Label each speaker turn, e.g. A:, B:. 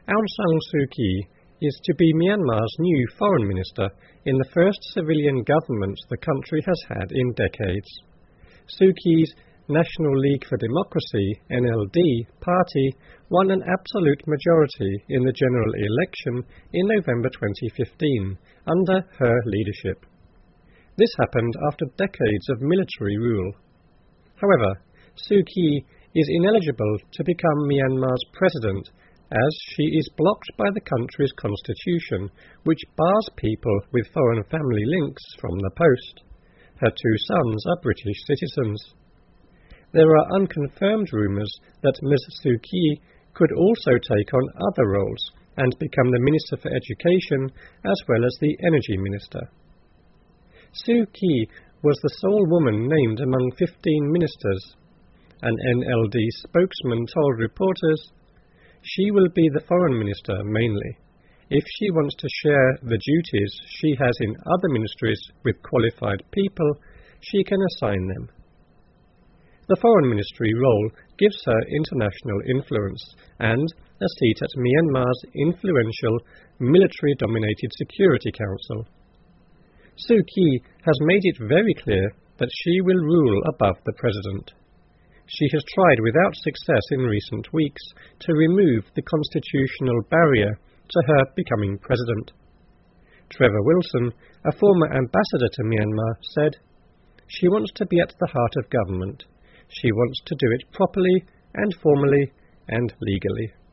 A: Aung San Suu Kyi is to be Myanmar's new foreign minister in the first civilian government the country has had in decades. Suu Kyi's National League for Democracy, NLD, party won an absolute majority in the general election in November 2015 under her leadership. This happened after decades of military rule. However, Suu Kyi is ineligible to become Myanmar's president as she is blocked by the country's constitution, which bars people with foreign family links from the post. Her two sons are British citizens. There are unconfirmed rumours that Ms Suu Kyi could also take on other roles and become the Minister for Education as well as the Energy Minister. Suu Kyi was the sole woman named among 15 ministers. An NLD spokesman told reporters, "She will be the foreign minister mainly. If she wants to share the duties she has in other ministries with qualified people, she can assign them." The foreign ministry role gives her international influence and a seat at Myanmar's influential military-dominated Security Council. Suu Kyi has made it very clear that she will rule above the president. She has tried without success in recent weeks to remove the constitutional barrier to her becoming president. Trevor Wilson, a former ambassador to Myanmar, said, "She wants to be at the heart of government. She wants to do it properly and formally and legally."